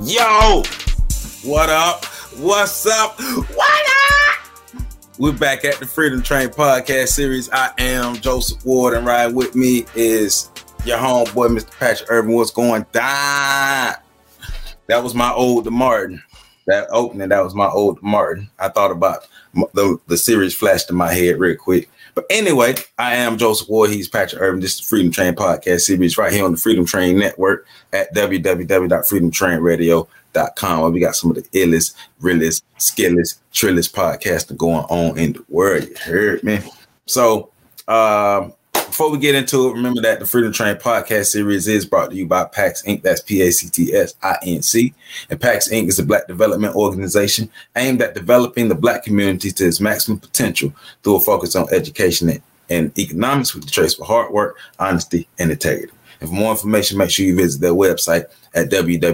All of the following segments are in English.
Yo, what up? What's up? What up? We're back at the Freedom Train podcast series. I am Joseph Ward, and right with me is your homeboy, Mr. Patrick Irvin. What's going down? That was my old Martin. That opening, that was my old Martin. I thought about the series flashed in my head real quick. But anyway, I am Joseph Ward. He's Patrick Irvin. This is the Freedom Train podcast series right here on the Freedom Train Network at www.freedomtrainradio.com, where we got some of the illest, realest, skillest, trillest podcasting going on in the world. You heard me? So, before we get into it, remember that the Freedom Train podcast series is brought to you by PAX Inc. That's PACTSINC. And PAX Inc. is a Black development organization aimed at developing the Black community to its maximum potential through a focus on education and economics with the trace for hard work, honesty, and integrity. And for more information, make sure you visit their website at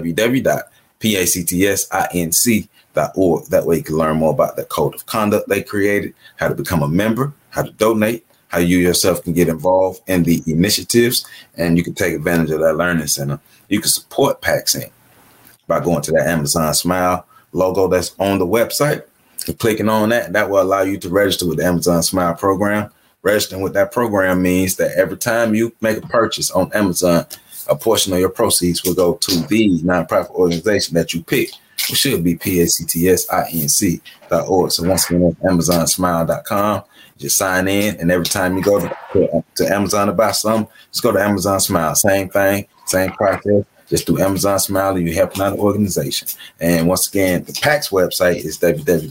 www.pactsinc.org. That way you can learn more about the code of conduct they created, how to become a member, how to donate, how you yourself can get involved in the initiatives, and you can take advantage of that learning center. You can support PAX Inc. by going to that Amazon Smile logo that's on the website and clicking on that. That will allow you to register with the Amazon Smile program. Registering with that program means that every time you make a purchase on Amazon, a portion of your proceeds will go to the nonprofit organization that you pick, which should be PACTSINC.org. So once again, that's AmazonSmile.com. Just sign in, and every time you go to Amazon to buy something, just go to Amazon Smile. Same thing, same process. Just do Amazon Smile, and you're helping out an organization. And once again, the PAX website is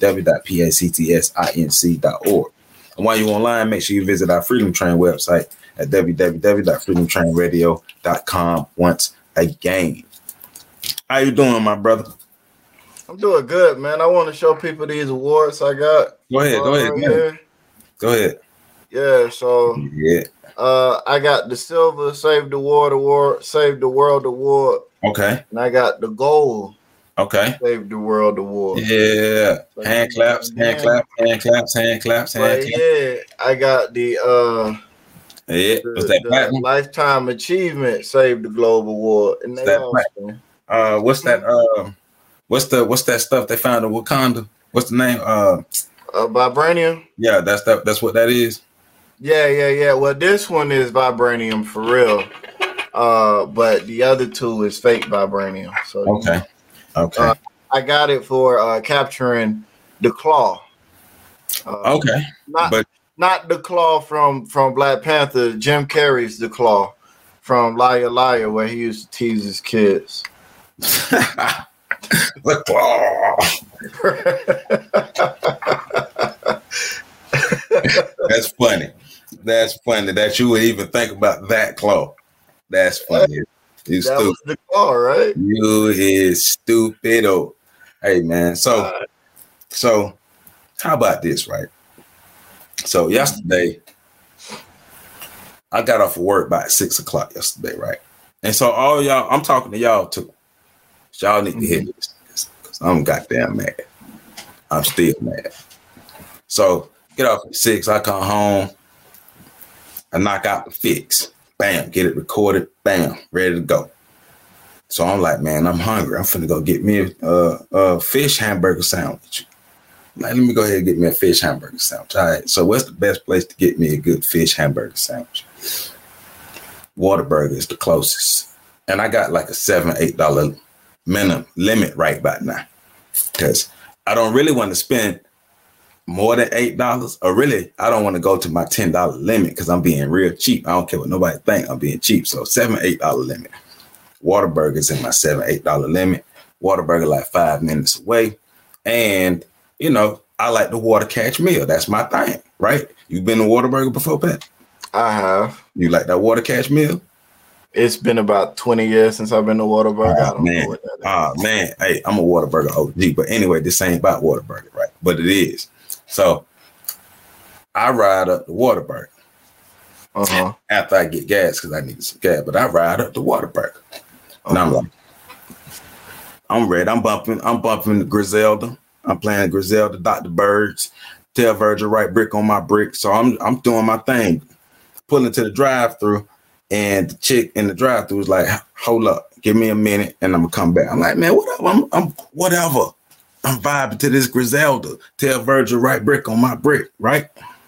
www.pactsinc.org. And while you're online, make sure you visit our Freedom Train website at www.freedomtrainradio.com once again. How you doing, my brother? I'm doing good, man. I want to show people these awards I got. Go ahead. Yeah, so I got the Silver Save the World Award. Okay. And I got the Gold. Okay. Save the World Award. Yeah. So hand claps. Yeah, I got the Lifetime Achievement Save the Globe Award. And what's that stuff they found in Wakanda? What's the name? Vibranium. Yeah, that's what that is. Yeah. Well, this one is vibranium for real. But the other two is fake vibranium. So okay. I got it for capturing the Claw. Okay. Not the Claw from Black Panther. Jim Carrey's the Claw from Liar Liar, where he used to tease his kids. The Claw. That's funny that you would even think about that Claw. That's funny. You that stupid. Was the Claw, right? You is stupid. Hey man, so how about this, right? So yesterday I got off of work by 6:00 yesterday, right? And so all y'all, I'm talking to y'all too. Y'all need to hear this because I'm goddamn mad. I'm still mad. So get off at 6. I come home. I knock out the fix. Bam, get it recorded. Bam, ready to go. So I'm like, man, I'm hungry. I'm finna go get me a fish hamburger sandwich. Like, let me go ahead and get me a fish hamburger sandwich. All right. So what's the best place to get me a good fish hamburger sandwich? Whataburger is the closest. And I got like a $7-8 minimum limit right about now. Because I don't really want to spend more than $8, or really, I don't want to go to my $10 limit because I'm being real cheap. I don't care what nobody think. I'm being cheap. So $7-8 limit. Whataburger's in my $7-8 limit. Whataburger like 5 minutes away. And, you know, I like the water catch meal. That's my thing, right? You've been to Whataburger before, Pat? I have. You like that water catch meal? It's been about 20 years since I've been to Whataburger. I don't know what that is. Man. Hey, I'm a Whataburger OG. But anyway, this ain't about Whataburger, right? But it is. So I ride up the Whataburger after I get gas because I needed some gas. But I ride up the Whataburger. And I'm like, I'm ready. I'm bumping Griselda. I'm playing Griselda, Dr. Birds, tell Virgil Wright brick on my brick. So I'm doing my thing, pulling to the drive-thru, and the chick in the drive-thru was like, hold up, Give me a minute, and I'm gonna come back. I'm like, man, whatever. I'm whatever. I'm vibing to this Griselda. Tell Virgil right brick on my brick, right?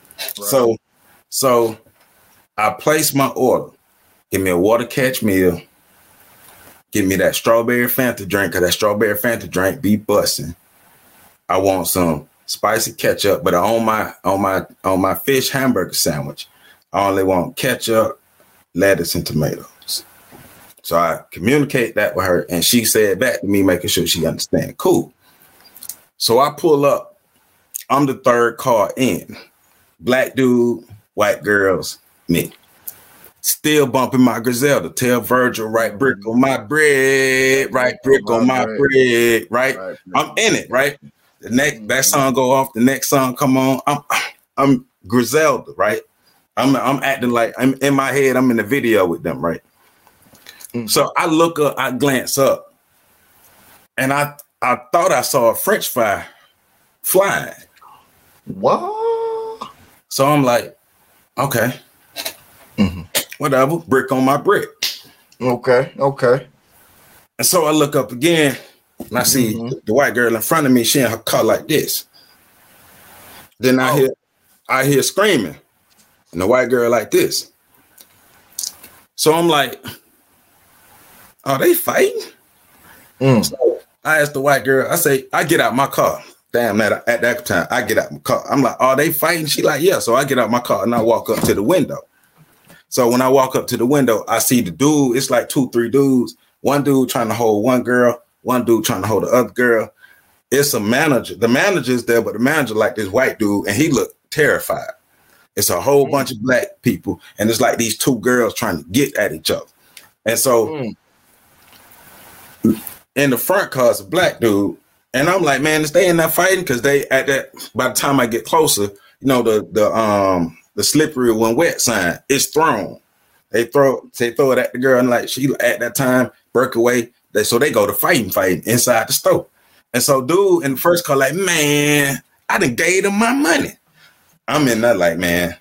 So I place my order. Give me a water catch meal. Give me that strawberry Fanta drink, because that strawberry Fanta drink be busting. I want some spicy ketchup, but on my fish hamburger sandwich, I only want ketchup, lettuce, and tomatoes. So I communicate that with her, and she said back to me, making sure she understands. Cool. So I pull up. I'm the third car in. Black dude, white girls, me. Still bumping my Griselda. Tell Virgil, right brick on my bread, right brick on my bread, right? I'm in it, right? The next that song go off, the next song come on. I'm Griselda, right? I'm acting like I'm in my head. I'm in the video with them, right? Mm-hmm. So I look up, I glance up, and I thought I saw a French fry flying. What? So I'm like, okay, whatever, brick on my brick. Okay. And so I look up again, and I see the white girl in front of me. She in her car like this. Then I hear screaming, and the white girl like this. So I'm like, are they fighting? So I asked the white girl, I say, I get out my car. Damn, at that time, I get out my car. I'm like, are they fighting? She like, yeah. So I get out my car and I walk up to the window. So when I walk up to the window, I see the dude. It's like 2-3 dudes. One dude trying to hold one girl. One dude trying to hold the other girl. It's a manager. The manager's there, but the manager like this white dude, and he looked terrified. It's a whole bunch of black people, and it's like these two girls trying to get at each other. And so in the front car is a black dude, and I'm like, man, is they in that fighting? Because they at that, by the time I get closer, you know, the slippery when wet sign is thrown. They throw it at the girl, and like she at that time broke away. So they go to fighting inside the store. And so dude in the first car like, man, I done gave them my money. I'm in there like, man,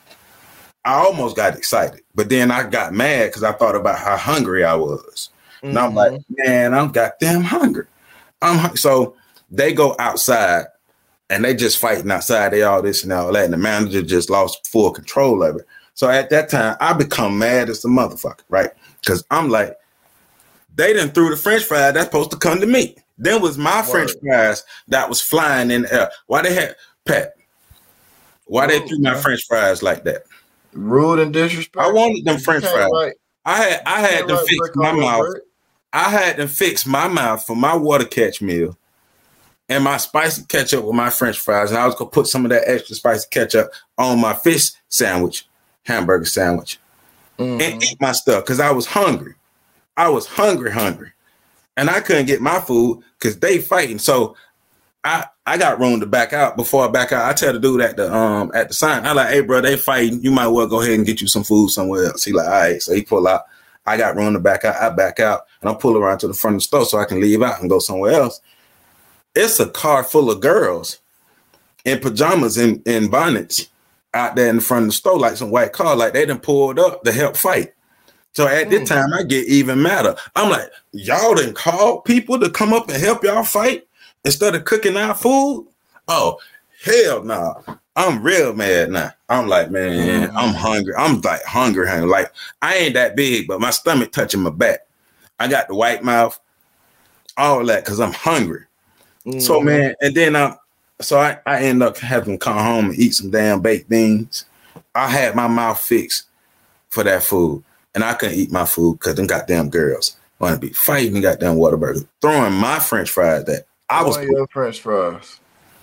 I almost got excited, but then I got mad because I thought about how hungry I was. And I'm like, man, I'm goddamn hungry. So they go outside and they just fighting outside. They all this and all that. And the manager just lost full control of it. So at that time, I become mad as the motherfucker, right? Because I'm like, they done threw the French fries that's supposed to come to me. Then was my French fries that was flying in the air. Why they had, Pat, why they threw my French fries like that? Rude and disrespectful. I wanted them French fries. I had to fix my mouth. I had to fix my mouth for my water catch meal and my spicy ketchup with my French fries. And I was going to put some of that extra spicy ketchup on my fish sandwich, hamburger sandwich, and eat my stuff because I was hungry. I was hungry. And I couldn't get my food because they fighting. So I got room to back out. Before I back out, I tell the dude at the sign, I like, hey, bro, they fighting. You might well go ahead and get you some food somewhere else. He like, all right. So he pull out. I got room to back out. I back out, and I pull around to the front of the store so I can leave out and go somewhere else. It's a car full of girls in pajamas and bonnets out there in the front of the store, like some white car, like they done pulled up to help fight. So at this time, I get even madder. I'm like, y'all done call people to come up and help y'all fight instead of cooking our food? Oh, hell no. I'm real mad now. I'm like, man, I'm hungry. I'm like hungry. Like, I ain't that big, but my stomach touching my back. I got the white mouth, all that, because I'm hungry. So, man, and then I end up having to come home and eat some damn baked beans. I had my mouth fixed for that food, and I couldn't eat my food because them goddamn girls want to be fighting the goddamn Whataburger, throwing my French fries that I was your French fries.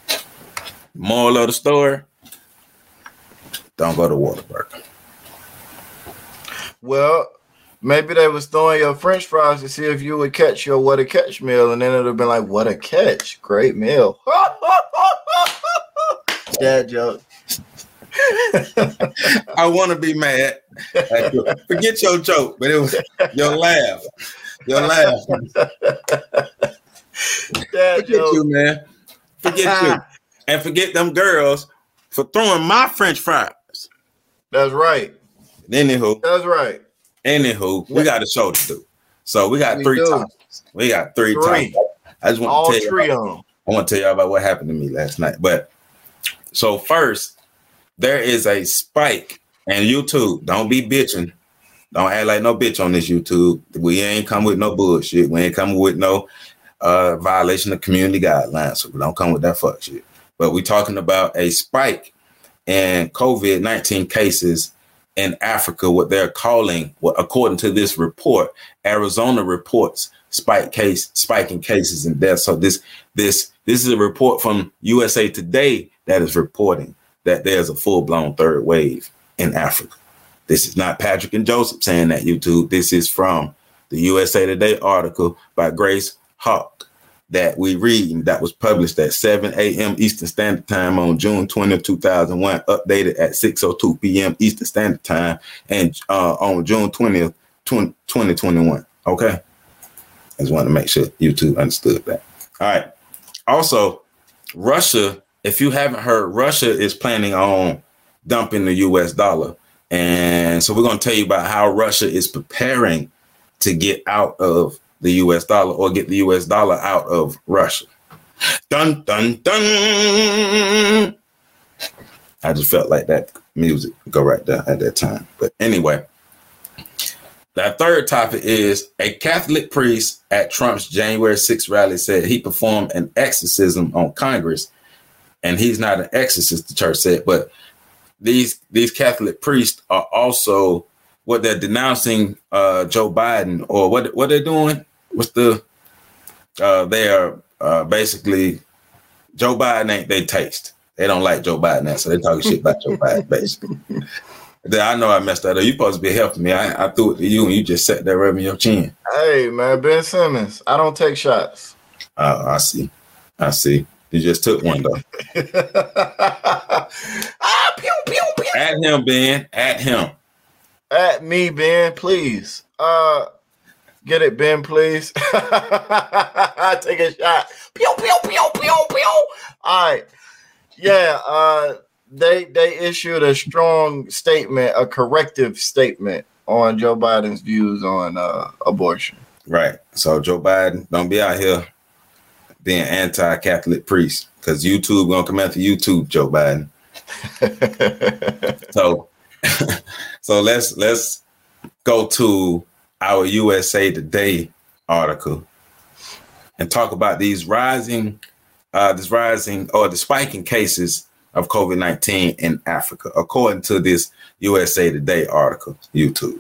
Moral of the story, don't go to Whataburger. Well, maybe they was throwing your French fries to see if you would catch your what a catch meal, and then it would have been like, what a catch, great meal. Dad joke. I want to be mad. Forget your joke, but it was your laugh. Your laugh. Dad Forget joke. you, man. Forget you. And forget them girls for throwing my French fries. That's right. Anywho. That's right. We got a show to do. So we got three topics. We got three topics. I just want to tell you. I want to tell you about what happened to me last night. But so first, there is a spike in YouTube. Don't be bitching. Don't act like no bitch on this YouTube. We ain't come with no bullshit. We ain't coming with no violation of community guidelines. So we don't come with that fuck shit. But we're talking about a spike in COVID-19 cases in Africa, what they're calling, according to this report, Arizona reports spiking cases and deaths. So this is a report from USA Today that is reporting that there's a full-blown third wave in Africa. This is not Patrick and Joseph saying that, YouTube. This is from the USA Today article by Grace Hawk that we read, that was published at 7 a.m. Eastern Standard Time on June 20, 2001, updated at 6:02 p.m. Eastern Standard Time, and on June 20th, 2021. Okay? I just wanted to make sure YouTube understood that. All right. Also, Russia, if you haven't heard, Russia is planning on dumping the U.S. dollar. And so we're going to tell you about how Russia is preparing to get out of the U.S. dollar, or get the U.S. dollar out of Russia. Dun, dun, dun. I just felt like that music would go right there at that time. But anyway, the third topic is a Catholic priest at Trump's January 6th rally said he performed an exorcism on Congress. And he's not an exorcist, the church said, but these Catholic priests are also what they're denouncing Joe Biden, or what they're doing. What's the they are basically Joe Biden ain't they taste. They don't like Joe Biden now, so they're talking shit about Joe Biden, basically. I know I messed that up. You supposed to be helping me. I threw it to you and you just sat there rubbing your chin. Hey man, Ben Simmons. I don't take shots. I see. You just took one though. Pew, pew, pew. At him, Ben. At him. At me, Ben, please. Get it, Ben, please. Take a shot. Pew, pew, pew, pew, pew. All right. Yeah, they issued a strong statement, a corrective statement on Joe Biden's views on abortion. Right. So Joe Biden, don't be out here being anti-Catholic priest, because YouTube gonna come after YouTube, Joe Biden. So let's go to our USA Today article and talk about the spiking cases of COVID-19 in Africa, according to this USA Today article, YouTube.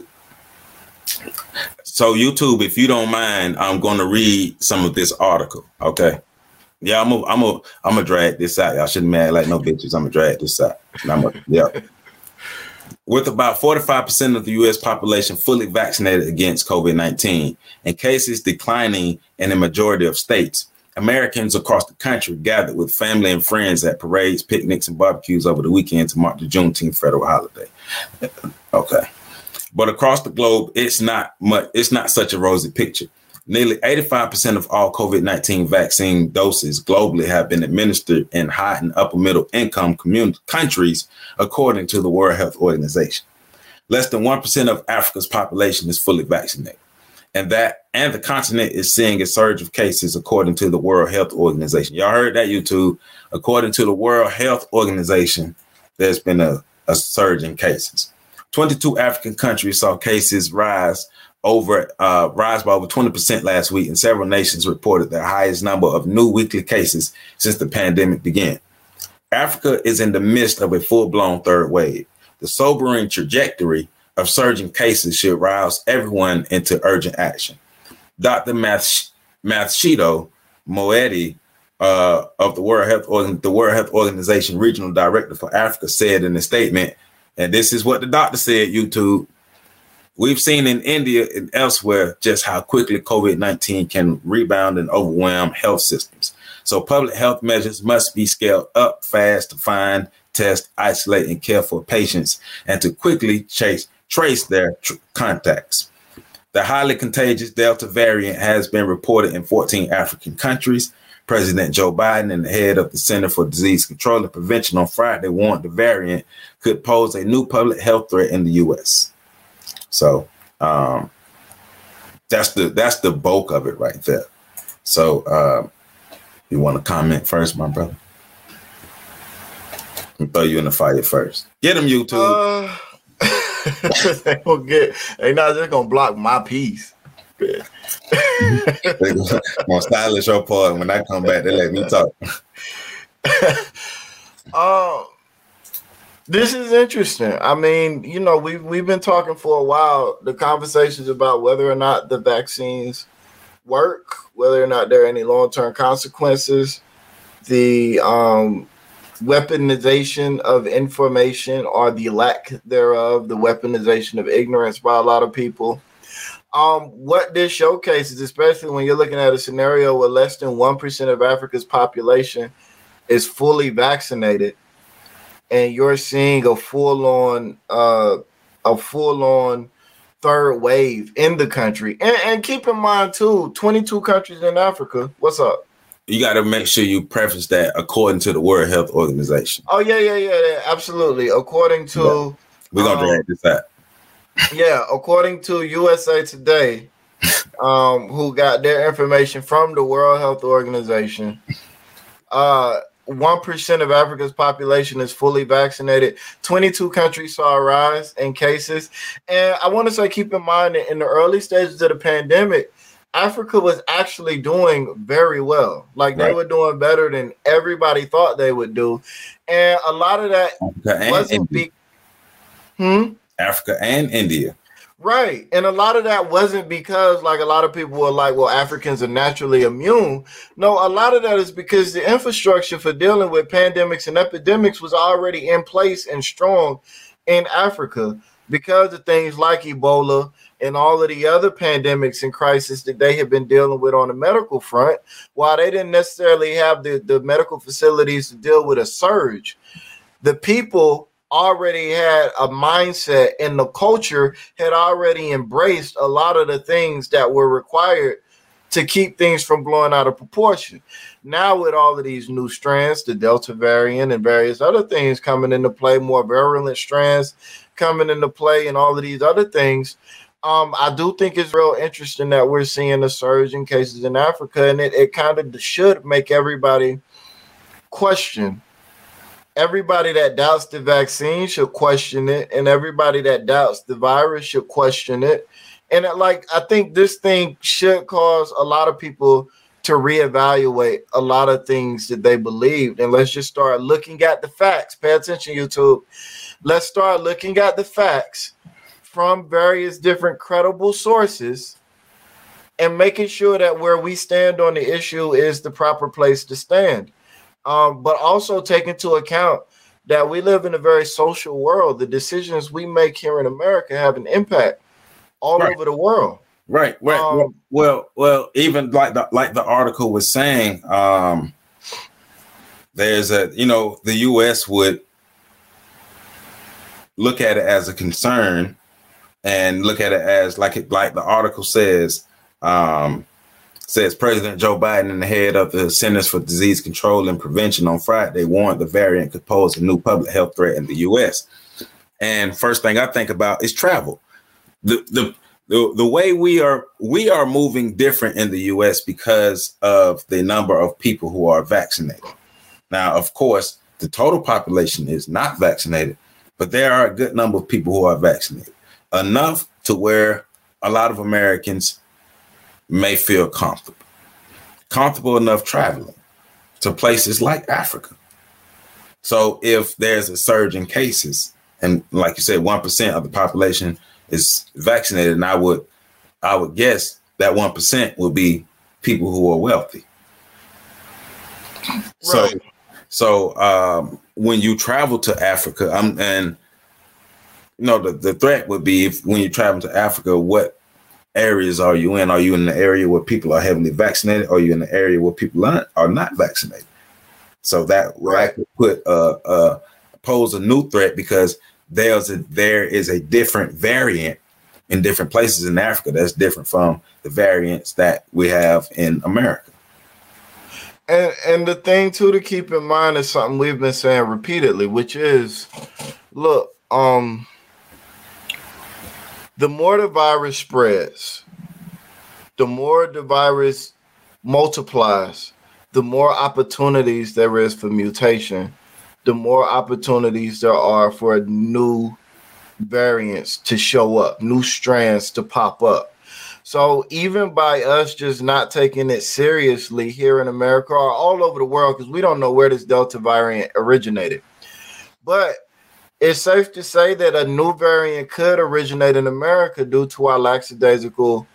So YouTube, if you don't mind, I'm going to read some of this article. Okay. Yeah, I'm gonna drag this out. Y'all shouldn't mad like no bitches. I'm gonna drag this out. With about 45% of the U.S. population fully vaccinated against COVID-19 and cases declining in a majority of states, Americans across the country gathered with family and friends at parades, picnics, and barbecues over the weekend to mark the Juneteenth federal holiday. Okay. But across the globe, it's not such a rosy picture. Nearly 85% of all COVID-19 vaccine doses globally have been administered in high and upper middle income countries, according to the World Health Organization. Less than 1% of Africa's population is fully vaccinated. And the continent is seeing a surge of cases, according to the World Health Organization. Y'all heard that, YouTube? According to the World Health Organization, there's been a surge in cases. 22 African countries saw cases rise by over 20% last week, and several nations reported their highest number of new weekly cases since the pandemic began. Africa is in the midst of a full-blown third wave. The sobering trajectory of surging cases should rouse everyone into urgent action. Dr. Matshidiso Moeti of the World Health Organization Regional Director for Africa said in a statement, and this is what the doctor said, YouTube: "We've seen in India and elsewhere just how quickly COVID-19 can rebound and overwhelm health systems. So public health measures must be scaled up fast to find, test, isolate, and care for patients, and to quickly trace their contacts. The highly contagious Delta variant has been reported in 14 African countries. President Joe Biden and the head of the Center for Disease Control and Prevention on Friday warned the variant could pose a new public health threat in the U.S." So That's the bulk of it right there. So you want to comment first, my brother? I'll throw you in the fire first. Get them, YouTube. They not just gonna block my piece. They're gonna silence your part, and when I come back, they let me talk. This is interesting. I mean, you know, we've been talking for a while. The conversations about whether or not the vaccines work, whether or not there are any long-term consequences, the weaponization of information or the lack thereof, the weaponization of ignorance by a lot of people. What this showcases, especially when you're looking at a scenario where less than 1% of Africa's population is fully vaccinated, and you're seeing a full-on third wave in the country. And keep in mind, too, 22 countries in Africa. What's up? You got to make sure you preface that according to the World Health Organization. Oh, yeah, absolutely. According to... We're going to drag this out. Yeah, according to USA Today, who got their information from the World Health Organization, 1% of Africa's population is fully vaccinated. 22 countries saw a rise in cases. And I want to say, keep in mind that in the early stages of the pandemic, Africa was actually doing very well. Like they were doing better than everybody thought they would do. And a lot of that wasn't Africa and India. Right. And a lot of that wasn't because, like, a lot of people were like, well, Africans are naturally immune. No, a lot of that is because the infrastructure for dealing with pandemics and epidemics was already in place and strong in Africa because of things like Ebola and all of the other pandemics and crises that they have been dealing with on the medical front. While they didn't necessarily have the medical facilities to deal with a surge, the people already had a mindset and the culture had already embraced a lot of the things that were required to keep things from blowing out of proportion. Now with all of these new strands, the Delta variant and various other things coming into play, more virulent strands coming into play and all of these other things, I do think it's real interesting that we're seeing a surge in cases in Africa, and it kind of should make everybody question. Everybody that doubts the vaccine should question it, and everybody that doubts the virus should question it. And I think this thing should cause a lot of people to reevaluate a lot of things that they believed. And let's just start looking at the facts. Pay attention, YouTube. Let's start looking at the facts from various different credible sources and making sure that where we stand on the issue is the proper place to stand. But also take into account that we live in a very social world. The decisions we make here in America have an impact all over the world. Right. Well, even like the article was saying, there's the U.S. would look at it as a concern and look at it as like the article says President Joe Biden and the head of the Centers for Disease Control and Prevention on Friday warned the variant could pose a new public health threat in the U.S. And first thing I think about is travel. The way we are moving different in the U.S. because of the number of people who are vaccinated. Now, of course, the total population is not vaccinated, but there are a good number of people who are vaccinated, enough to where a lot of Americans may feel comfortable enough traveling to places like Africa. So if there's a surge in cases, and like you said, 1% of the population is vaccinated, and I would guess that 1% will be people who are wealthy. Right. So when you travel to Africa, the threat would be when you travel to Africa, what areas are you in? Are you in the area where people are heavily vaccinated? Or are you in the area where people are not vaccinated? So that will actually pose a new threat because there is a different variant in different places in Africa that's different from the variants that we have in America. And the thing too to keep in mind is something we've been saying repeatedly, which is, look, the more the virus spreads, the more the virus multiplies, the more opportunities there is for mutation, the more opportunities there are for new variants to show up, new strands to pop up. So even by us just not taking it seriously here in America or all over the world, because we don't know where this Delta variant originated, but it's safe to say that a new variant could originate in America due to our lackadaisical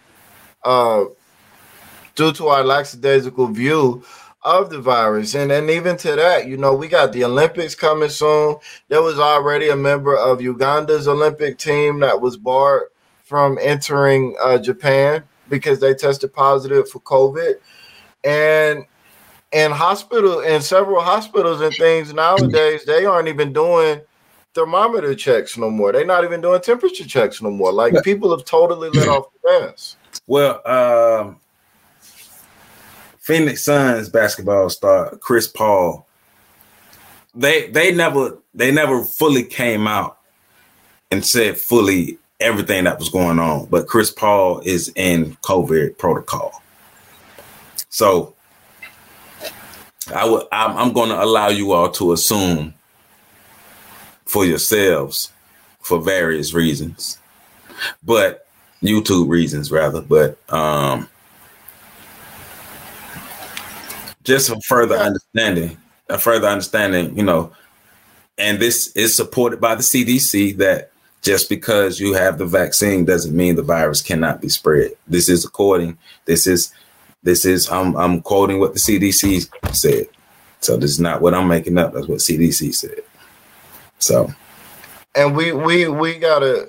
view of the virus. And even to that, we got the Olympics coming soon. There was already a member of Uganda's Olympic team that was barred from entering Japan because they tested positive for COVID. And several hospitals and things nowadays, they aren't even doing thermometer checks no more. They're not even doing temperature checks no more. Like, people have totally let off the gas. Well, Phoenix Suns basketball star Chris Paul, they never fully came out and said fully everything that was going on, but Chris Paul is in COVID protocol. So I'm going to allow you all to assume for yourselves for various reasons, but YouTube reasons rather, but just a further understanding, and this is supported by the CDC, that just because you have the vaccine doesn't mean the virus cannot be spread. I'm quoting what the CDC said. So this is not what I'm making up. That's what CDC said. So, and we gotta,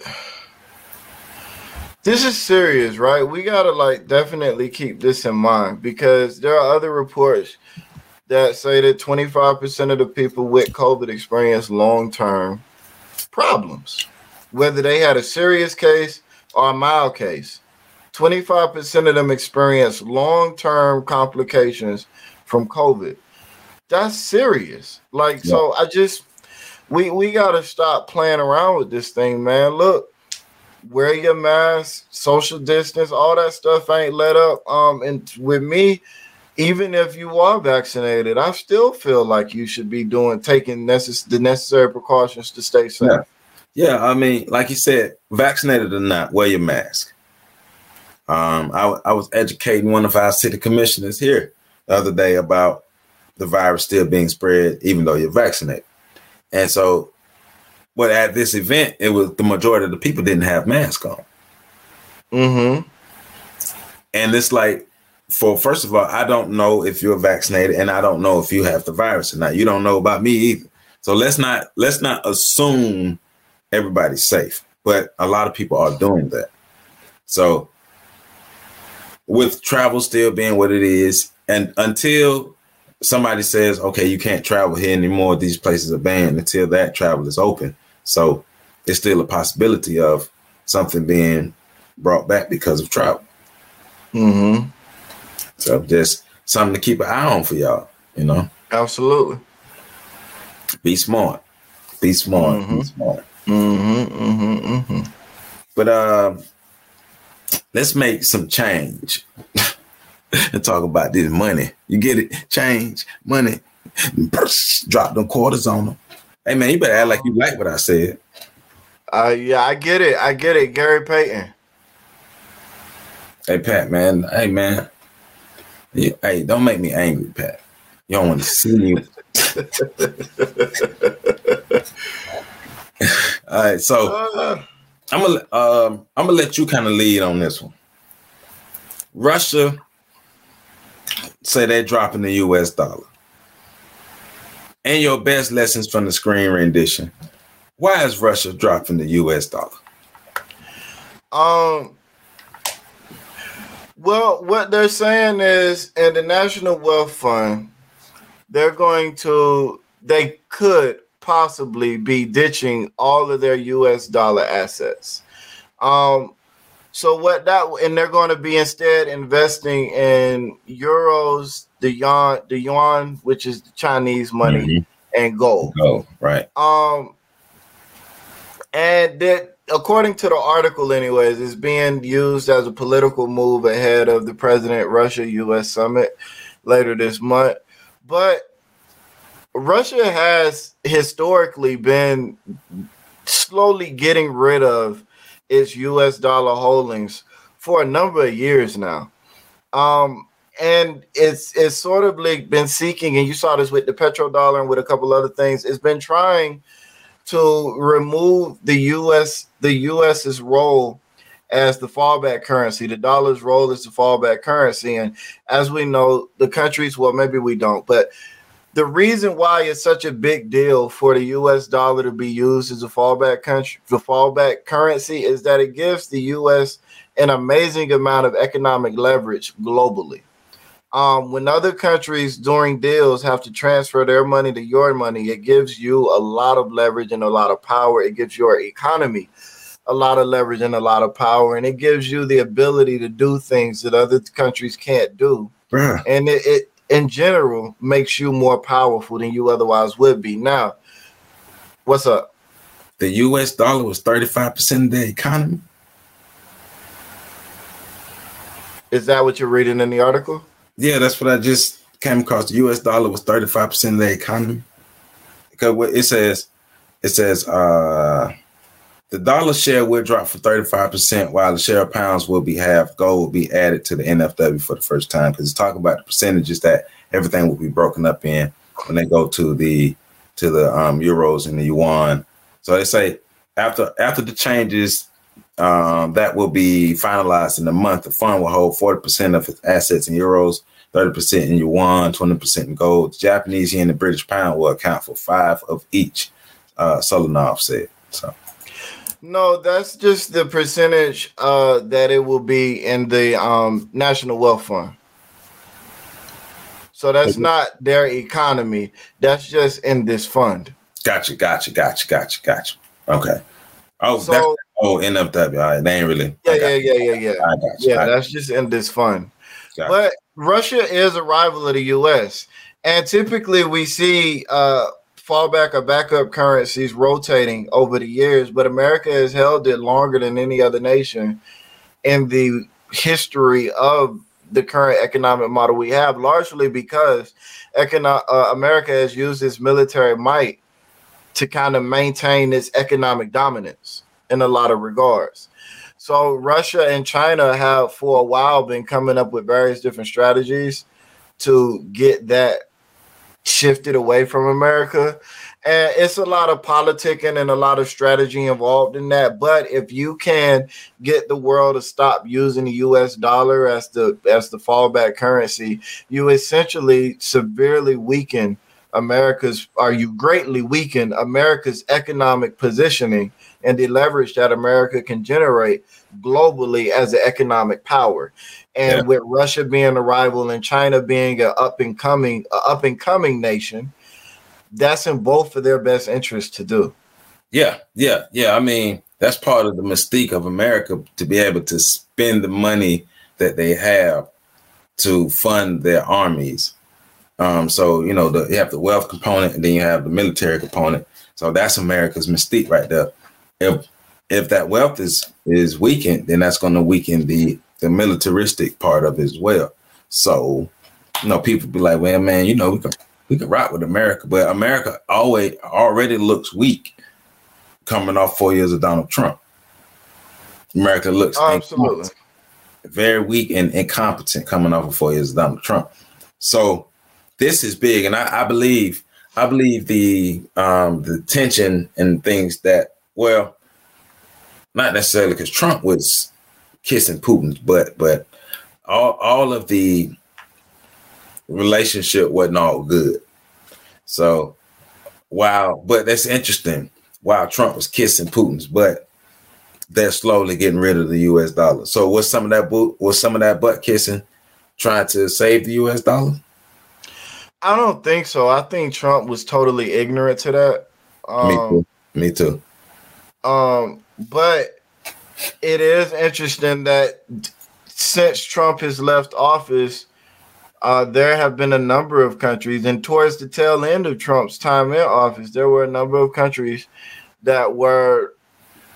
this is serious, right? We gotta definitely keep this in mind, because there are other reports that say that 25% of the people with COVID experience long-term problems, whether they had a serious case or a mild case. 25% of them experience long-term complications from COVID. That's serious. So we got to stop playing around with this thing, man. Look, wear your mask, social distance, all that stuff ain't let up. And with me, even if you are vaccinated, I still feel like you should be taking the necessary precautions to stay safe. Yeah, I mean, like you said, vaccinated or not, wear your mask. I was educating one of our city commissioners here the other day about the virus still being spread even though you're vaccinated. And so, but at this event, it was the majority of the people didn't have masks on. Mm-hmm. And it's like, first of all, I don't know if you're vaccinated, and I don't know if you have the virus or not. You don't know about me either. So let's not assume everybody's safe. But a lot of people are doing that. So with travel still being what it is, and until somebody says, okay, you can't travel here anymore, these places are banned, until that travel is open. So it's still a possibility of something being brought back because of travel. Mm-hmm. So just something to keep an eye on for y'all, Absolutely. Be smart. Be smart. Mm-hmm. Be smart. Mm-hmm. Mm-hmm. Mm-hmm. But let's make some change and talk about this money. You get it? Change, money. Drop them quarters on them. Hey, man, you better act like you like what I said. Yeah, I get it. Gary Payton. Hey, Pat, man. Hey, man. Hey, don't make me angry, Pat. You don't want to see you. All right, so I'm gonna let you kind of lead on this one. Russia say they're dropping the U.S. dollar. And your best lessons from the screen rendition. Why is Russia dropping the U.S. dollar? Well, what they're saying is, in the National Wealth Fund, they could possibly be ditching all of their U.S. dollar assets. And they're going to be instead investing in euros, the yuan, which is the Chinese money, and gold. Oh, right. And that according to the article, anyways, it's being used as a political move ahead of the President Russia-U.S. summit later this month. But Russia has historically been slowly getting rid of its U.S. dollar holdings for a number of years now. And it's sort of like been seeking, and you saw this with the petrodollar and with a couple other things, it's been trying to remove the U.S.'s role as the fallback currency. The dollar's role is the fallback currency. And as we know, the countries, well, maybe we don't, but the reason why it's such a big deal for the U.S. dollar to be used as a fallback country, the fallback currency, is that it gives the U.S. an amazing amount of economic leverage globally. When other countries during deals have to transfer their money to your money, it gives you a lot of leverage and a lot of power. It gives your economy a lot of leverage and a lot of power, and it gives you the ability to do things that other countries can't do. Bruh. And it in general makes you more powerful than you otherwise would be. Now, what's up? The U.S. dollar was 35% of the economy. Is that what you're reading in the article? Yeah, that's what I just came across. The U.S. dollar was 35% of the economy. Because what it says, the dollar share will drop for 35%, while the share of pounds will be half. Gold will be added to the NFW for the first time, because it's talking about the percentages that everything will be broken up in when they go to the euros and the yuan. So they say after the changes that will be finalized in a month, the fund will hold 40% of its assets in euros, 30% in yuan, 20% in gold. The Japanese yen and British pound will account for 5 of each, Solanov said. So. No, that's just the percentage that it will be in the National Wealth Fund. So that's not their economy. That's just in this fund. Gotcha. Okay. Oh, so, that's NFW. All right, they ain't really. Yeah. That's just in this fund. Gotcha. But Russia is a rival of the U.S. And typically we see fallback or backup currencies rotating over the years, but America has held it longer than any other nation in the history of the current economic model we have, largely because America has used its military might to kind of maintain its economic dominance in a lot of regards. So Russia and China have for a while been coming up with various different strategies to get that shifted away from America. And it's a lot of politicking and a lot of strategy involved in that. But if you can get the world to stop using the U.S. dollar as the fallback currency, you essentially severely weaken greatly weaken America's economic positioning and the leverage that America can generate globally as an economic power. And with Russia being a rival and China being an up and coming nation, that's in both of their best interest to do. Yeah. I mean, that's part of the mystique of America, to be able to spend the money that they have to fund their armies. So, you know, you have the wealth component and then you have the military component. So that's America's mystique right there. If that wealth is weakened, then that's going to weaken the militaristic part of it as well. So, you know, people be like, well, man, you know, we can rock with America, but America already looks weak coming off 4 years of Donald Trump. America looks absolutely very weak and incompetent coming off of 4 years of Donald Trump. So this is big, and I believe the tension and things that, well, not necessarily because Trump was kissing Putin, but all of the relationship wasn't all good. So but that's interesting. While Trump was kissing Putin's butt, they're slowly getting rid of the U.S. dollar. So was some of that butt kissing trying to save the U.S. dollar? I don't think so. I think Trump was totally ignorant to that. Me too. But it is interesting that since Trump has left office, there have been a number of countries, and towards the tail end of Trump's time in office, there were a number of countries that were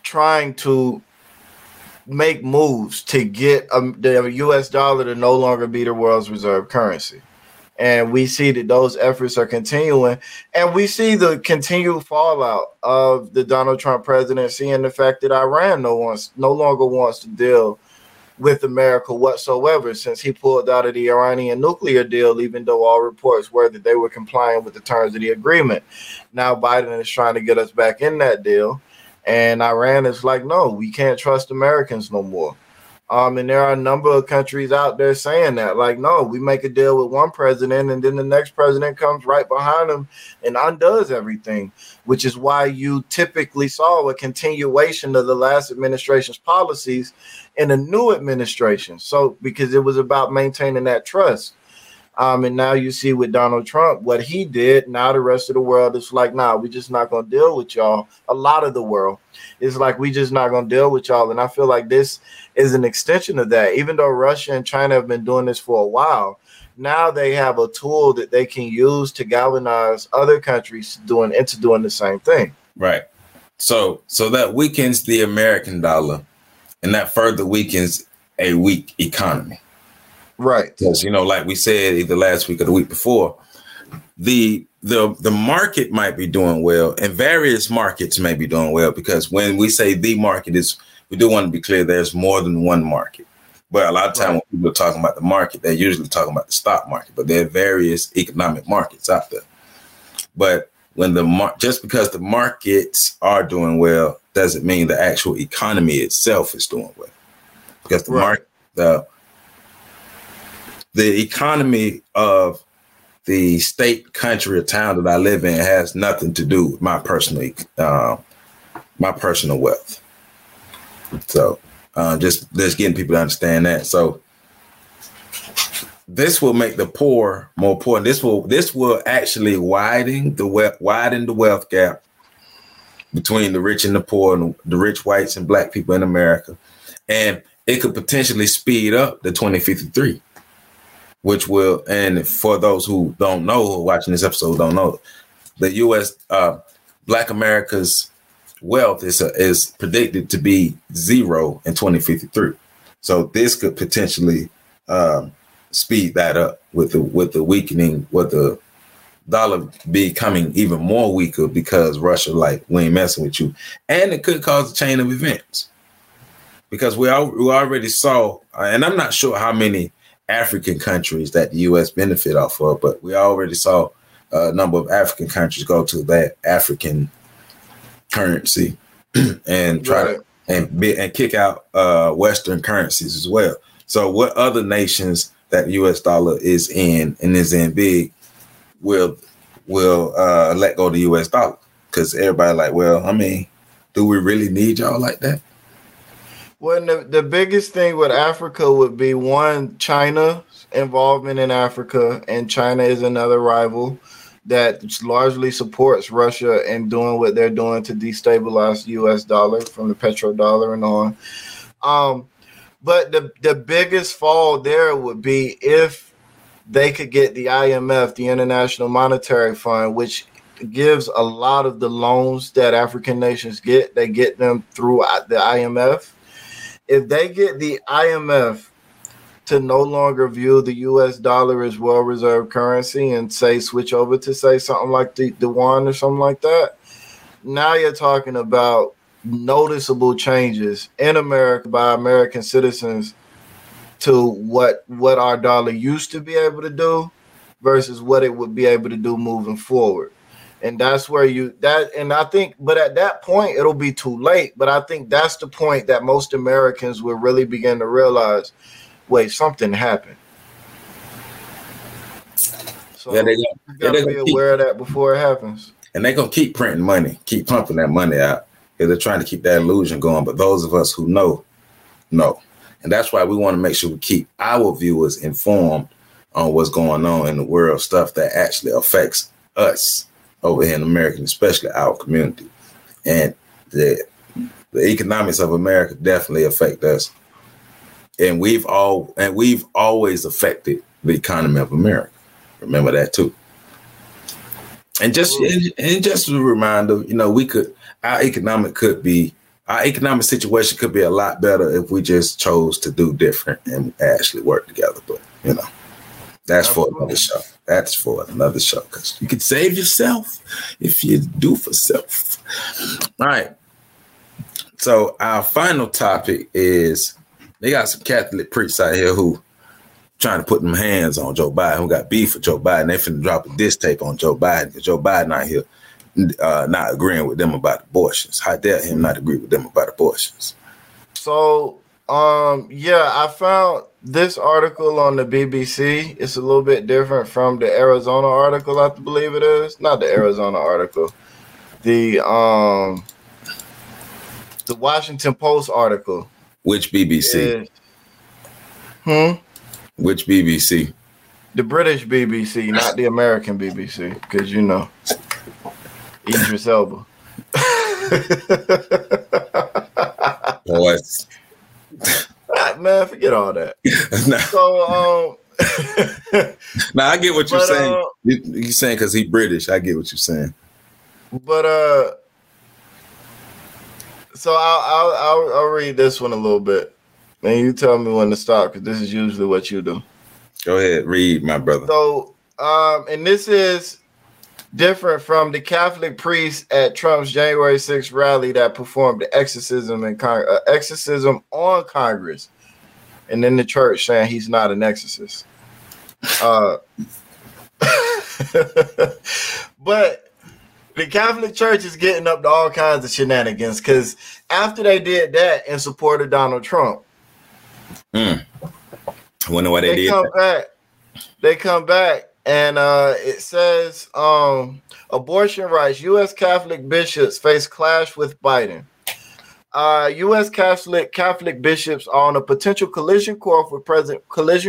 trying to make moves to get the U.S. dollar to no longer be the world's reserve currency. And we see that those efforts are continuing. And we see the continued fallout of the Donald Trump presidency and the fact that Iran no longer wants to deal with America whatsoever, since he pulled out of the Iranian nuclear deal, even though all reports were that they were complying with the terms of the agreement. Now Biden is trying to get us back in that deal. And Iran is like, no, we can't trust Americans no more. And there are a number of countries out there saying that, like, no, we make a deal with one president and then the next president comes right behind him and undoes everything, which is why you typically saw a continuation of the last administration's policies in a new administration. So because it was about maintaining that trust. And now you see with Donald Trump, what he did. Now the rest of the world is like, nah, we're just not going to deal with y'all. A lot of the world is like, we just not going to deal with y'all. And I feel like this is an extension of that. Even though Russia and China have been doing this for a while, now they have a tool that they can use to galvanize other countries into doing the same thing. Right. So that weakens the American dollar, and that further weakens a weak economy. Right. Because, like we said either last week or the week before, the market might be doing well, and various markets may be doing well, because when we say the market we do want to be clear, there's more than one market. But a lot of time when people are talking about the market, they're usually talking about the stock market, but there are various economic markets out there. But when just because the markets are doing well doesn't mean the actual economy itself is doing well. Because the market, the economy of the state, country, or town that I live in has nothing to do with my personal wealth. So just getting people to understand that. So this will make the poor more poor. And this will actually widen the wealth gap between the rich and the poor, and the rich whites and black people in America. And it could potentially speed up the 2053. Which will, and for those who don't know, who are watching this episode don't know, the U.S. Black America's wealth is predicted to be zero in 2053. So this could potentially speed that up with the weakening, with the dollar becoming even more weaker, because Russia, like, we ain't messing with you, and it could cause a chain of events, because we already saw, and I'm not sure how many African countries that the U.S. benefit off of, but we already saw a number of African countries go to that African currency and try to and kick out Western currencies as well. So what other nations that the U.S. dollar is in and is in big will let go of the U.S. dollar? Because everybody like, well, I mean, do we really need y'all like that? Well, the biggest thing with Africa would be, one, China's involvement in Africa, and China is another rival that largely supports Russia in doing what they're doing to destabilize the U.S. dollar from the petrodollar and on. But the biggest fall there would be if they could get the IMF, the International Monetary Fund, which gives a lot of the loans that African nations get. They get them through the IMF. If they get the IMF to no longer view the U.S. dollar as world reserve currency and say switch over to say something like the yuan or something like that, now you're talking about noticeable changes in America by American citizens to what our dollar used to be able to do versus what it would be able to do moving forward. And that's where I think, but at that point, it'll be too late. But I think that's the point that most Americans will really begin to realize, wait, something happened. So you gotta be aware of that before it happens. And they're going to keep printing money, keep pumping that money out, because they're trying to keep that illusion going. But those of us who know. And that's why we want to make sure we keep our viewers informed on what's going on in the world, stuff that actually affects us over here in America, especially our community. And the economics of America definitely affect us. And we've always affected the economy of America. Remember that too. And just a reminder, our economic could be our economic situation could be a lot better if we just chose to do different and actually work together. But, that's for another show. That's for another show because you can save yourself if you do for self. All right. So our final topic is they got some Catholic priests out here who trying to put them hands on Joe Biden, who got beef with Joe Biden. They finna drop a diss tape on Joe Biden because Joe Biden out here not agreeing with them about abortions. How dare him not agree with them about abortions? So, I found this article on the BBC. It's a little bit different from the Arizona article, I believe it is. Not the Arizona article. The Washington Post article. Which BBC? Which BBC? The British BBC, not the American BBC, because Idris Elba. Boys. Man, forget all that. Nah. So, now I get what you're saying. You're saying because he's British. I get what you're saying. But so I'll read this one a little bit, and you tell me when to stop because this is usually what you do. Go ahead, read, my brother. So, and this is different from the Catholic priest at Trump's January 6th rally that performed the exorcism on Congress, and then the church saying he's not an exorcist. But the Catholic Church is getting up to all kinds of shenanigans because after they did that in support of Donald Trump, I wonder why they did that. They come back. And it says abortion rights. U.S. Catholic bishops face clash with Biden. U.S. Catholic bishops are on a potential collision course with President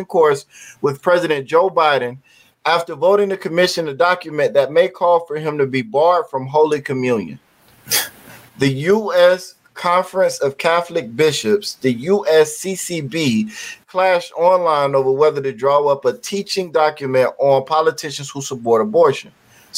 Joe Biden after voting to commission a document that may call for him to be barred from Holy Communion. The U.S. Conference of Catholic Bishops, the USCCB, clashed online over whether to draw up a teaching document on politicians who support abortion.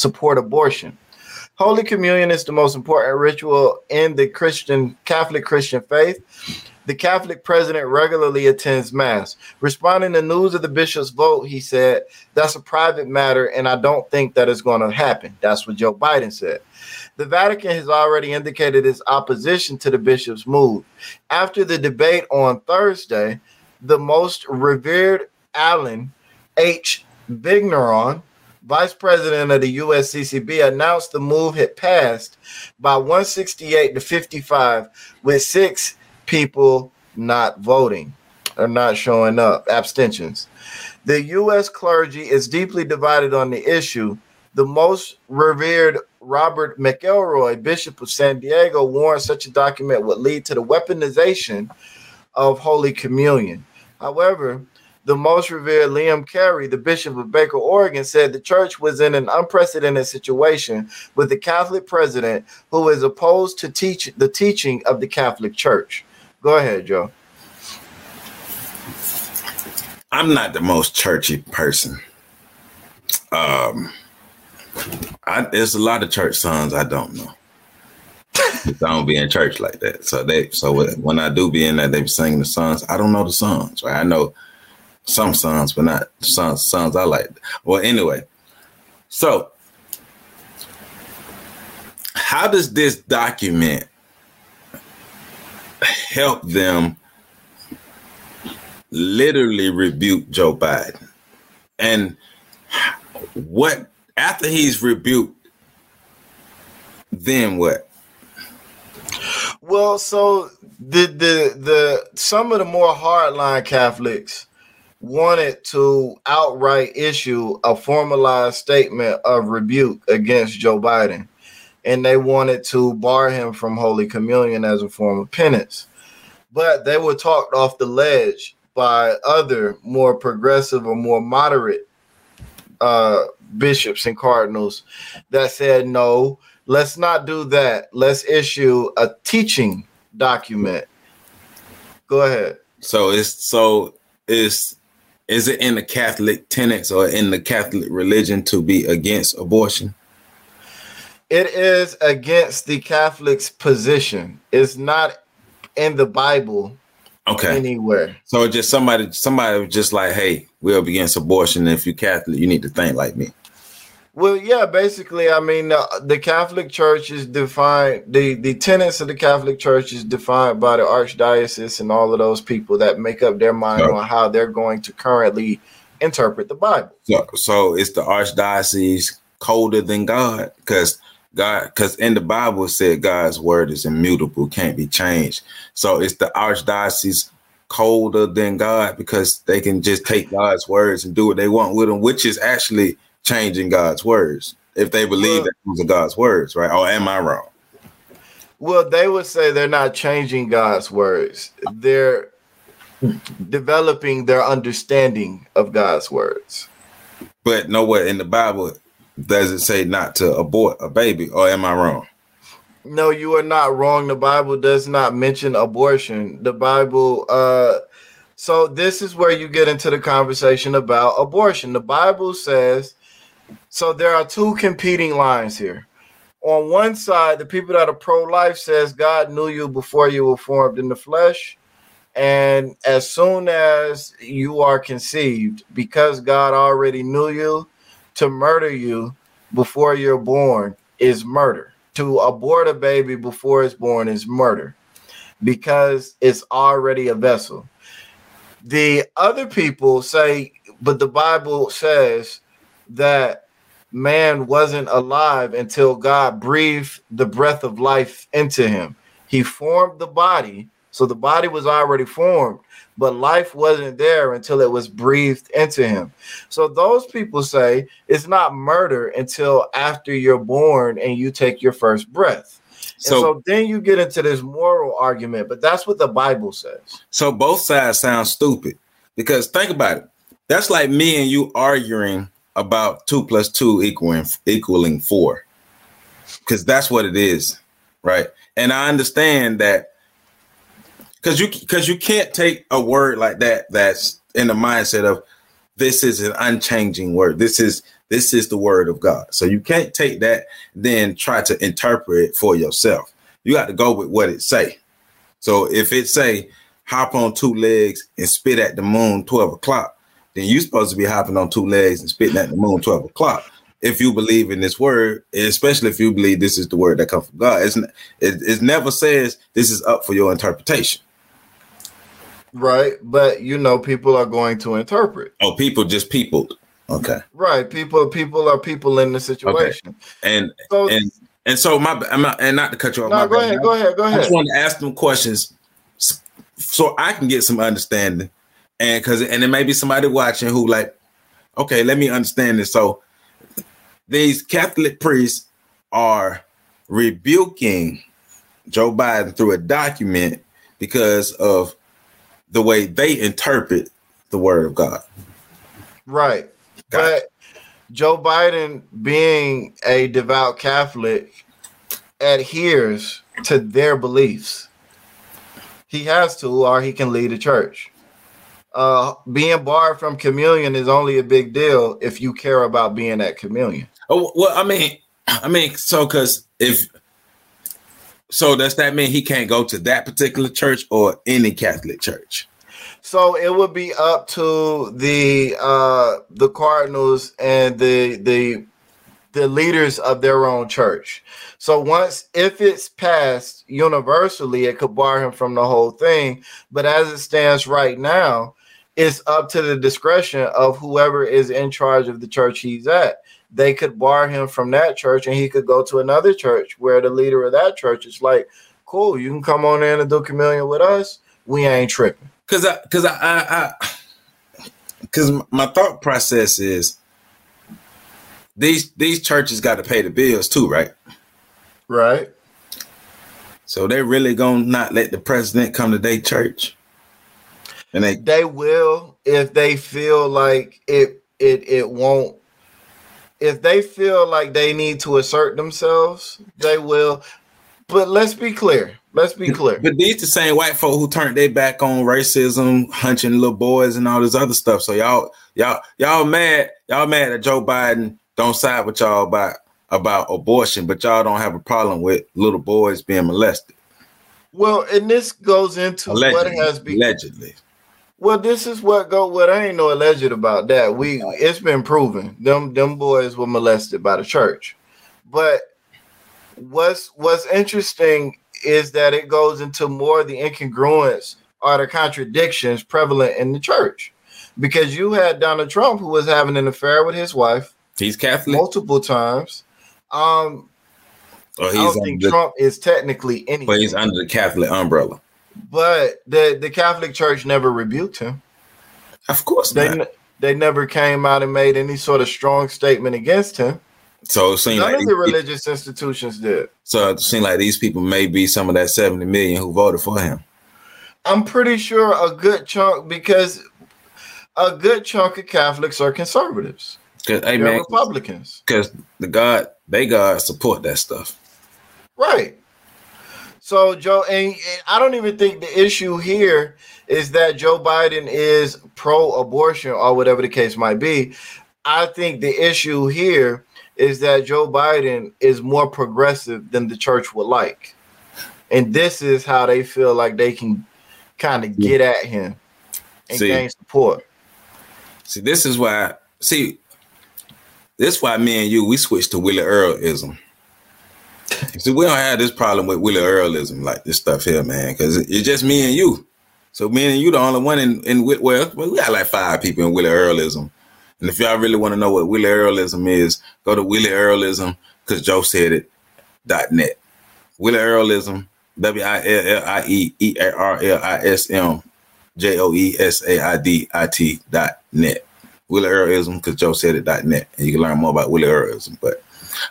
Holy Communion is the most important ritual in the Catholic Christian faith. The Catholic president regularly attends Mass. Responding to news of the bishop's vote, he said, "That's a private matter, and I don't think that is going to happen." That's what Joe Biden said. The Vatican has already indicated its opposition to the bishop's move. After the debate on Thursday, the most revered Alan H. Vigneron, vice president of the USCCB, announced the move had passed by 168 to 55, with 6 people not voting or not showing up, abstentions. The U.S. clergy is deeply divided on the issue. The most revered Robert McElroy, Bishop of San Diego, warned such a document would lead to the weaponization of Holy Communion. However, the most revered Liam Carey, the Bishop of Baker, Oregon, said the church was in an unprecedented situation with the Catholic president who is opposed to the teaching of the Catholic Church. Go ahead, Joe. I'm not the most churchy person. There's a lot of church songs I don't know. I don't be in church like that. So when I do be in there, they be singing the songs. I don't know the songs, right? I know some songs, but not songs I like. Well, anyway, so how does this document help them literally rebuke Joe Biden? And what after he's rebuked, then what? Well, so the some of the more hardline Catholics wanted to outright issue a formalized statement of rebuke against Joe Biden, and they wanted to bar him from Holy Communion as a form of penance. But they were talked off the ledge by other more progressive or more moderate bishops and cardinals that said, no, let's not do that. Let's issue a teaching document. Go ahead. So is it in the Catholic tenets or in the Catholic religion to be against abortion? It is against the Catholic's position. It's not in the Bible anywhere. So just somebody was just like, hey, we'll be against abortion. If you're Catholic, you need to think like me. Well, yeah, basically, I mean, the Catholic Church is defined, the tenets of the Catholic Church is defined by the Archdiocese and all of those people that make up their mind on how they're going to currently interpret the Bible. So it's the Archdiocese colder than God? Because in the Bible it said God's word is immutable, can't be changed. So it's the Archdiocese colder than God because they can just take God's words and do what they want with them, which is actually changing God's words if they believe that those are God's words, right? Or am I wrong? Well, they would say they're not changing God's words. They're developing their understanding of God's words. But nowhere in the Bible does it say not to abort a baby, or am I wrong? No, you are not wrong. The Bible does not mention abortion. The Bible, so this is where you get into the conversation about abortion. The Bible says, so there are two competing lines here. On one side, the people that are pro-life says God knew you before you were formed in the flesh. And as soon as you are conceived, because God already knew you, to murder you before you're born is murder. To abort a baby before it's born is murder because it's already a vessel. The other people say, but the Bible says that man wasn't alive until God breathed the breath of life into him. He formed the body, so the body was already formed, but life wasn't there until it was breathed into him. So those people say it's not murder until after you're born and you take your first breath. So then you get into this moral argument, but that's what the Bible says. So both sides sound stupid because think about it. That's like me and you arguing about 2 + 2 equaling 4, because that's what it is, right? And I understand that because you can't take a word like that that's in the mindset of this is an unchanging word. This is the word of God. So you can't take that then try to interpret it for yourself. You got to go with what it say. So if it say hop on 2 legs and spit at the moon 12 o'clock, then you're supposed to be hopping on 2 legs and spitting at the moon 12 o'clock. If you believe in this word, especially if you believe this is the word that comes from God, it never says this is up for your interpretation. Right. But, people are going to interpret. Oh, people just peopled. Okay. Right. People are people in the situation. Okay. And so not to cut you off. No, go ahead. I just wanted to ask them questions so I can get some understanding. And there may be somebody watching who like, okay, let me understand this. So these Catholic priests are rebuking Joe Biden through a document because of the way they interpret the word of God. Right. But Joe Biden, being a devout Catholic, adheres to their beliefs. He has to, or he can lead a church. Being barred from communion is only a big deal if you care about being at communion. Oh, well, I mean, so does that mean he can't go to that particular church or any Catholic church? So it would be up to the cardinals and the leaders of their own church. So if it's passed universally, it could bar him from the whole thing. But as it stands right now, it's up to the discretion of whoever is in charge of the church he's at. They could bar him from that church and he could go to another church where the leader of that church is like, cool, you can come on in and do communion with us. We ain't tripping. Because my thought process is these churches got to pay the bills too, right? Right. So they're really gonna not let the president come to their church, and they will if they feel like it won't. If they feel like they need to assert themselves, they will. But let's be clear. But these the same white folk who turned their back on racism, hunching little boys, and all this other stuff. So y'all mad that Joe Biden don't side with y'all about abortion, but y'all don't have a problem with little boys being molested. Well, and this goes into Allegedly. what has been Allegedly. Well, this is what I ain't no alleged about that. It's been proven. Them boys were molested by the church. But what's interesting is that it goes into more the incongruence or the contradictions prevalent in the church. Because you had Donald Trump, who was having an affair with his wife. He's Catholic multiple times. I don't think Trump is technically anything. But he's under the Catholic umbrella. But the Catholic Church never rebuked him. Of course not. They never came out and made any sort of strong statement against him. So it seems none like of the religious institutions did. So it seems like these people may be some of that 70 million who voted for him. I'm pretty sure a good chunk, because a good chunk of Catholics are conservatives. They're Republicans. Because they God support that stuff. Right. So Joe, and I don't even think the issue here is that Joe Biden is pro-abortion or whatever the case might be. I think the issue here is that Joe Biden is more progressive than the church would like. And this is how they feel like they can kind of get at him and gain support. This is why me and you, we switched to Willie Earlism. See, we don't have this problem with Willie Earlism, like this stuff here, man, because it's just me and you. So me and you the only one in we got like 5 people in Willie Earlism. And if y'all really want to know what Willie Earlism is, go to Willie Earlism, because Joe said it.net. Willie Earlism, WillieErlismJoeSaidit.net. Willie Earlism, because Joe said it.net. And you can learn more about Willie Earlism. But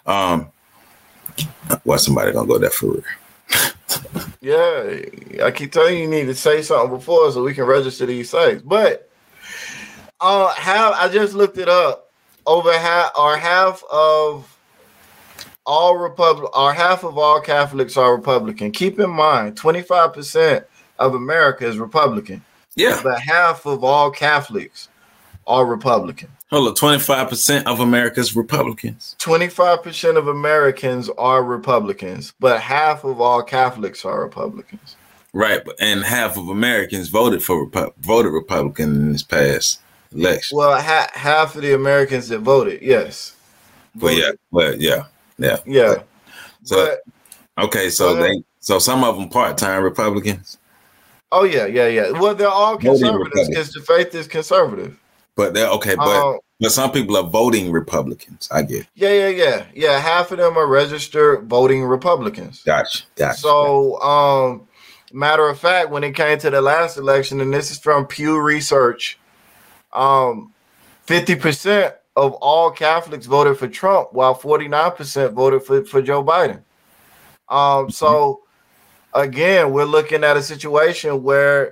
why somebody gonna go there for real? Yeah, I keep telling you need to say something before so we can register these sites. But I just looked it up. Half of all Catholics are Republican. Keep in mind, 25% of America is Republican. Yeah, but half of all Catholics are Republican. Hold on, 25% of America's Republicans. 25% of Americans are Republicans, but half of all Catholics are Republicans. Right, and half of Americans voted Republican in this past election. Well, half of the Americans that voted, yes. Yeah. So some of them part-time Republicans. Oh yeah. Well, they're all conservatives because the faith is conservative. But they're okay, but some people are voting Republicans. I get it. Yeah. Half of them are registered voting Republicans. Gotcha. So, matter of fact, when it came to the last election, and this is from Pew Research, 50% of all Catholics voted for Trump, while 49% voted for Joe Biden. So again, we're looking at a situation where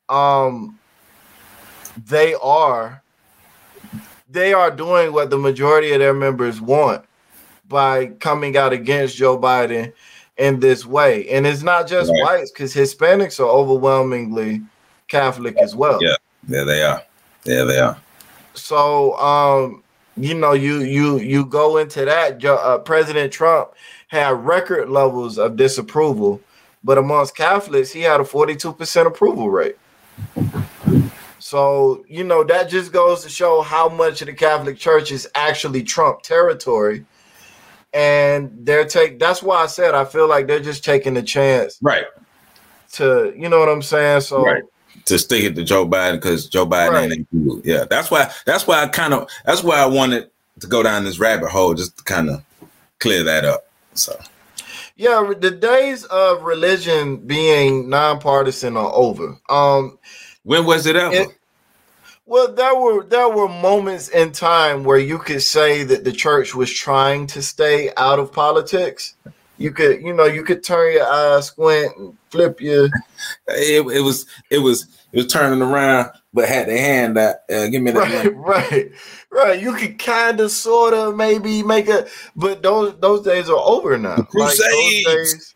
they are doing what the majority of their members want by coming out against Joe Biden in this way. And it's not just whites, because Hispanics are overwhelmingly Catholic as well. Yeah, they are. So, you go into that. President Trump had record levels of disapproval, but amongst Catholics, he had a 42% approval rate. So, that just goes to show how much of the Catholic Church is actually Trump territory. And that's why I said I feel like they're just taking the chance. Right. To, you know what I'm saying? So to stick it to Joe Biden, because Joe Biden ain't cool. Yeah. That's why I wanted to go down this rabbit hole, just to kind of clear that up. So yeah, the days of religion being nonpartisan are over. When was it ever? Well, there were moments in time where you could say that the church was trying to stay out of politics. You could turn your eyes, squint, and flip your. It was turning around, but had their hand out. Give me that. Right. You could kind of, sort of, maybe make a, but those days are over now. The Crusades. Like those days,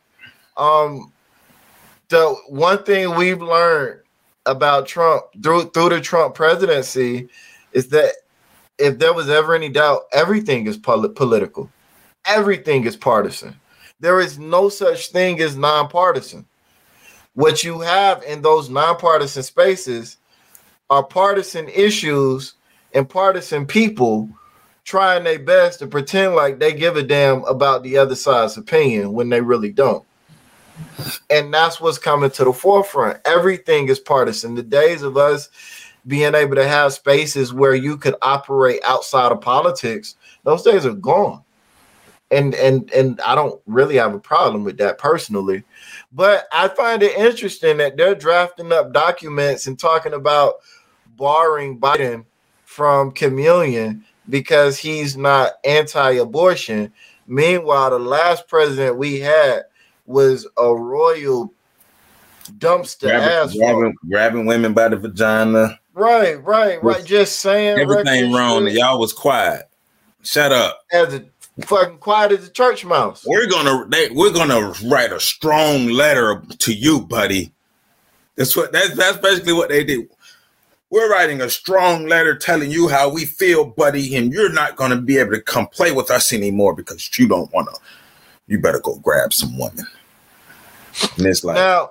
the one thing we've learned about Trump through the Trump presidency is that if there was ever any doubt, everything is political. Everything is partisan. There is no such thing as nonpartisan. What you have in those nonpartisan spaces are partisan issues and partisan people trying their best to pretend like they give a damn about the other side's opinion when they really don't. And that's what's coming to the forefront. Everything is partisan. The days of us being able to have spaces where you could operate outside of politics, those days are gone. And I don't really have a problem with that personally. But I find it interesting that they're drafting up documents and talking about barring Biden from communion because he's not anti-abortion. Meanwhile, the last president we had was a royal dumpster grabbing women by the vagina. Right. Just saying everything wrong. And y'all was quiet. Shut up. As fucking quiet as a church mouse. We're gonna write a strong letter to you, buddy. That's basically what they did. We're writing a strong letter telling you how we feel, buddy, and you're not gonna be able to come play with us anymore because you don't wanna. You better go grab some women. And it's like now,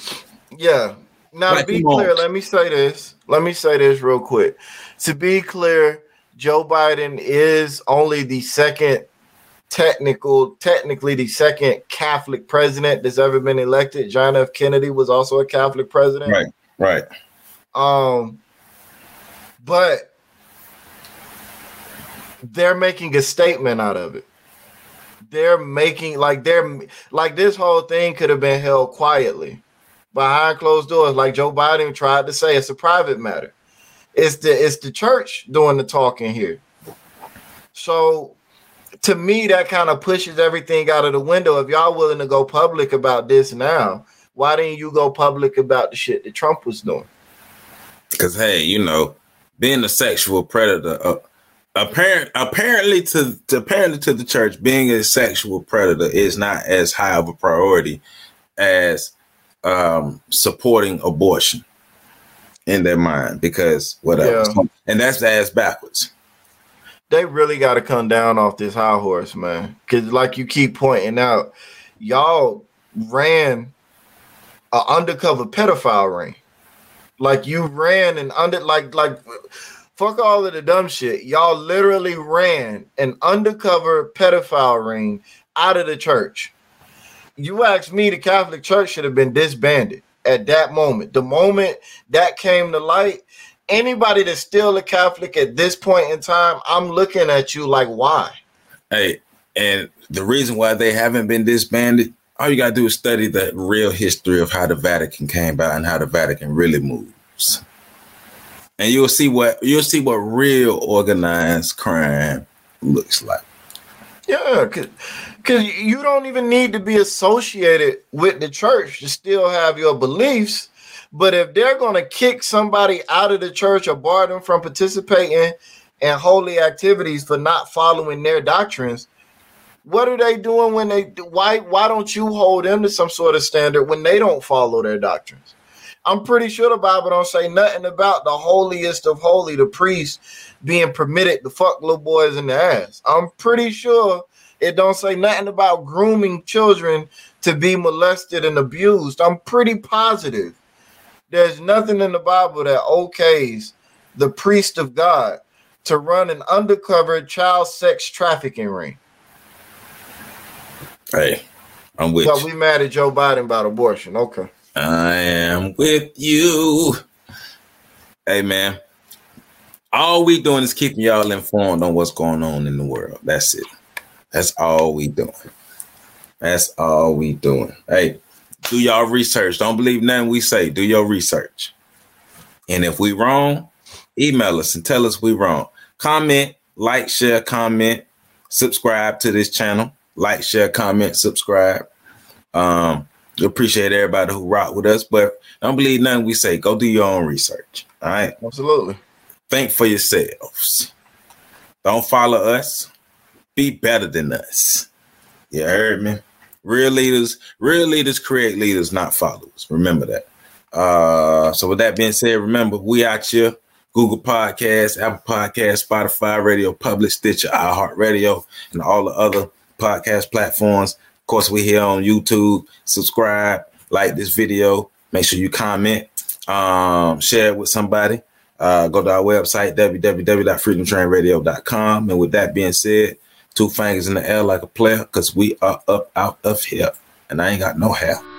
to be clear, let me say this real quick. To be clear, Joe Biden is only the second technically the second Catholic president that's ever been elected. John F. Kennedy was also a Catholic president. Right. But they're making a statement out of it. They're making like this whole thing could have been held quietly behind closed doors, like Joe Biden tried to say. It's a private matter. It's the church doing the talking here. So to me, that kind of pushes everything out of the window. If y'all willing to go public about this now, why didn't you go public about the shit that Trump was doing? Because hey, being a sexual predator, apparently to the church, being a sexual predator is not as high of a priority as supporting abortion in their mind, because whatever. Yeah. And that's the ass backwards. They really got to come down off this high horse, man. Because like you keep pointing out, y'all ran an undercover pedophile ring. Like you ran an fuck all of the dumb shit. Y'all literally ran an undercover pedophile ring out of the church. You asked me, the Catholic Church should have been disbanded at that moment. The moment that came to light, anybody that's still a Catholic at this point in time, I'm looking at you like, why? Hey, and the reason why they haven't been disbanded, all you got to do is study the real history of how the Vatican came about and how the Vatican really moves. And you'll see what real organized crime looks like. Yeah, because you don't even need to be associated with the church to still have your beliefs. But if they're going to kick somebody out of the church or bar them from participating in holy activities for not following their doctrines, what are they doing when they? Why don't you hold them to some sort of standard when they don't follow their doctrines? I'm pretty sure the Bible don't say nothing about the holiest of holy, the priest, being permitted to fuck little boys in the ass. I'm pretty sure it don't say nothing about grooming children to be molested and abused. I'm pretty positive there's nothing in the Bible that okays the priest of God to run an undercover child sex trafficking ring. Hey, I'm with you. So we mad at Joe Biden about abortion. Okay. I am with you. Hey, man. All we doing is keeping y'all informed on what's going on in the world. That's it. That's all we doing. That's all we doing. Hey, do y'all research. Don't believe nothing we say. Do your research. And if we wrong, email us and tell us we wrong. Comment, like, share, comment, subscribe to this channel. Like, share, comment, subscribe. We appreciate everybody who rock with us, but don't believe nothing we say. Go do your own research. All right? Absolutely. Think for yourselves. Don't follow us. Be better than us. You heard me? Real leaders create leaders, not followers. Remember that. So with that being said, remember, we out here. Google Podcasts, Apple Podcasts, Spotify, Radio Public, Stitcher, iHeartRadio, and all the other podcast platforms. Of course, we're here on YouTube. Subscribe, like this video. Make sure you comment, share it with somebody. Go to our website, www.freedomtrainradio.com. And with that being said, 2 fingers in the air like a player, because we are up out of here. And I ain't got no hair.